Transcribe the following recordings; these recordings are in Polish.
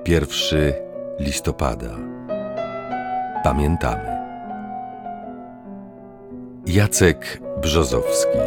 1 listopada. Pamiętamy. Jacek Brzozowski.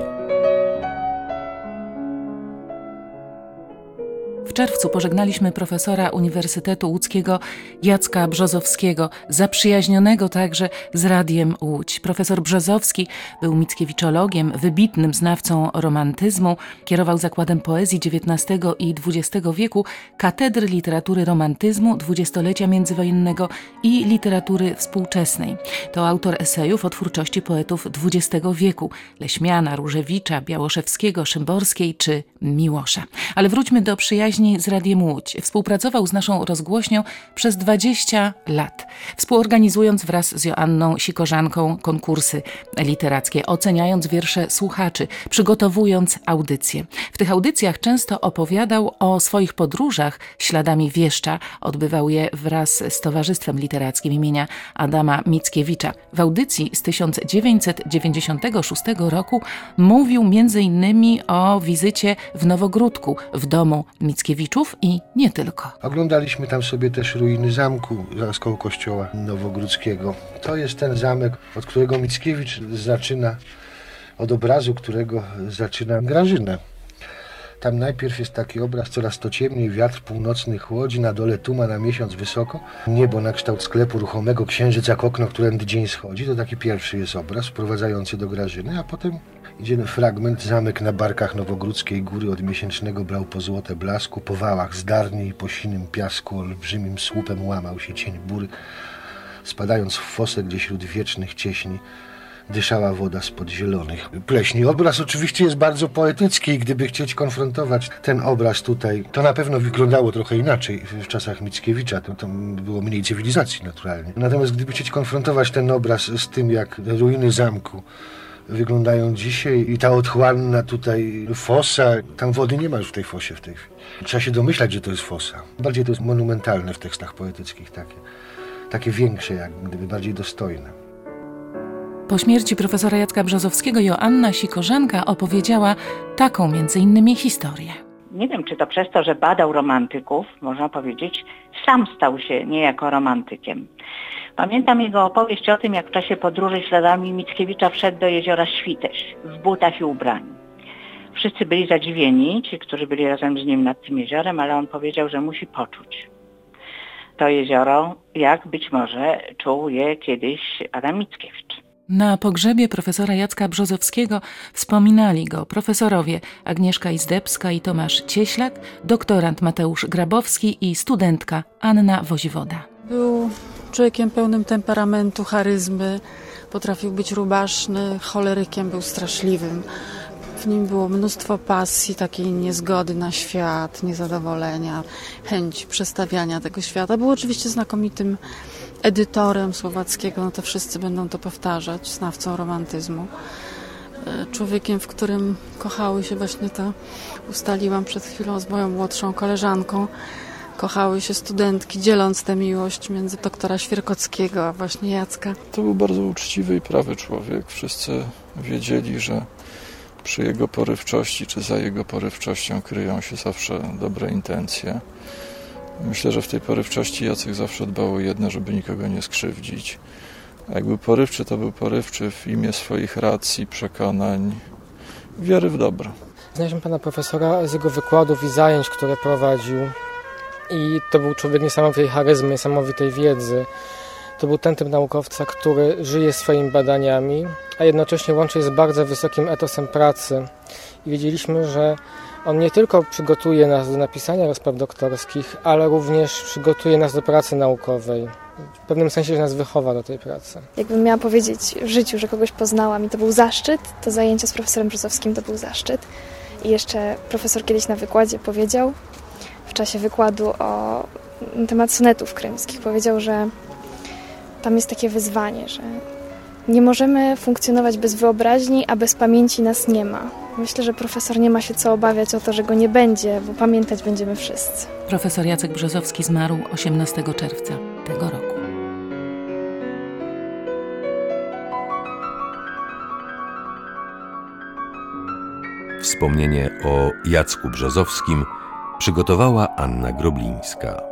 W czerwcu pożegnaliśmy profesora Uniwersytetu Łódzkiego Jacka Brzozowskiego, zaprzyjaźnionego także z Radiem Łódź. Profesor Brzozowski był mickiewiczologiem, wybitnym znawcą romantyzmu, kierował Zakładem Poezji XIX i XX wieku, Katedry Literatury Romantyzmu, dwudziestolecia międzywojennego i literatury współczesnej. To autor esejów o twórczości poetów XX wieku, Leśmiana, Różewicza, Białoszewskiego, Szymborskiej czy Miłosza. Ale wróćmy do przyjaźni z Radiem Łódź. Współpracował z naszą rozgłośnią przez 20 lat, współorganizując wraz z Joanną Sikorzanką konkursy literackie, oceniając wiersze słuchaczy, przygotowując audycje. W tych audycjach często opowiadał o swoich podróżach śladami wieszcza. Odbywał je wraz z Towarzystwem Literackim imienia Adama Mickiewicza. W audycji z 1996 roku mówił m.in. o wizycie w Nowogródku, w domu Mickiewiczów i nie tylko. Oglądaliśmy tam sobie też ruiny zamku zaraz koło kościoła nowogródzkiego. To jest ten zamek, od którego Mickiewicz zaczyna, od obrazu którego zaczyna Grażynę. Tam najpierw jest taki obraz, coraz to ciemniej, wiatr północny chłodzi, na dole tuman, a miesiąc wysoko, niebo na kształt sklepu ruchomego, księżyc jak okno, którędy dzień schodzi. To taki pierwszy jest obraz wprowadzający do Grażyny, a potem idzie fragment, zamek na barkach Nowogródzkiej góry od miesięcznego brał po złote blasku, po wałach zdarni i po sinym piasku olbrzymim słupem łamał się cień bury, spadając w fosę, gdzie wśród wiecznych cieśni dyszała woda spod zielonych pleśni. Obraz oczywiście jest bardzo poetycki i gdyby chcieć konfrontować ten obraz tutaj, to na pewno wyglądało trochę inaczej w czasach Mickiewicza, to było mniej cywilizacji naturalnie. Natomiast gdyby chcieć konfrontować ten obraz z tym, jak ruiny zamku wyglądają dzisiaj i ta otchłanna tutaj fosa, tam wody nie ma już w tej fosie w tej chwili. Trzeba się domyślać, że to jest fosa. Bardziej to jest monumentalne w tekstach poetyckich, takie większe, jak gdyby bardziej dostojne. Po śmierci profesora Jacka Brzozowskiego Joanna Sikorzanka opowiedziała taką między innymi historię. Nie wiem, czy to przez to, że badał romantyków, można powiedzieć, sam stał się niejako romantykiem. Pamiętam jego opowieść o tym, jak w czasie podróży śladami Mickiewicza wszedł do jeziora Świteć, w butach i ubraniu. Wszyscy byli zadziwieni, ci, którzy byli razem z nim nad tym jeziorem, ale on powiedział, że musi poczuć to jezioro, jak być może czuł je kiedyś Adam Mickiewicz. Na pogrzebie profesora Jacka Brzozowskiego wspominali go profesorowie Agnieszka Izdebska i Tomasz Cieślak, doktorant Mateusz Grabowski i studentka Anna Woziwoda. Był człowiekiem pełnym temperamentu, charyzmy, potrafił być rubaszny, cholerykiem był straszliwym. W nim było mnóstwo pasji, takiej niezgody na świat, niezadowolenia, chęć przestawiania tego świata. Był oczywiście znakomitym edytorem Słowackiego, no to wszyscy będą to powtarzać, znawcą romantyzmu. Człowiekiem, w którym kochały się właśnie to, ustaliłam przed chwilą z moją młodszą koleżanką, kochały się studentki, dzieląc tę miłość między doktora Świerkockiego a właśnie Jacka. To był bardzo uczciwy i prawy człowiek. Wszyscy wiedzieli, że przy jego porywczości czy za jego porywczością kryją się zawsze dobre intencje. Myślę, że w tej porywczości Jacek zawsze dbał o jedno, żeby nikogo nie skrzywdzić. A jak był porywczy, to był porywczy w imię swoich racji, przekonań, wiary w dobro. Znaliśmy pana profesora z jego wykładów i zajęć, które prowadził. I to był człowiek niesamowitej charyzmy, niesamowitej wiedzy. To był ten typ naukowca, który żyje swoimi badaniami, a jednocześnie łączy je z bardzo wysokim etosem pracy. I wiedzieliśmy, że on nie tylko przygotuje nas do napisania rozpraw doktorskich, ale również przygotuje nas do pracy naukowej. W pewnym sensie, że nas wychowa do tej pracy. Jakbym miała powiedzieć w życiu, że kogoś poznałam i to był zaszczyt, to zajęcia z profesorem Brzozowskim to był zaszczyt. I jeszcze profesor kiedyś na wykładzie powiedział, w czasie wykładu na temat sonetów krymskich, powiedział, że tam jest takie wyzwanie, że nie możemy funkcjonować bez wyobraźni, a bez pamięci nas nie ma. Myślę, że profesor nie ma się co obawiać o to, że go nie będzie, bo pamiętać będziemy wszyscy. Profesor Jacek Brzozowski zmarł 18 czerwca tego roku. Wspomnienie o Jacku Brzozowskim przygotowała Anna Groblińska.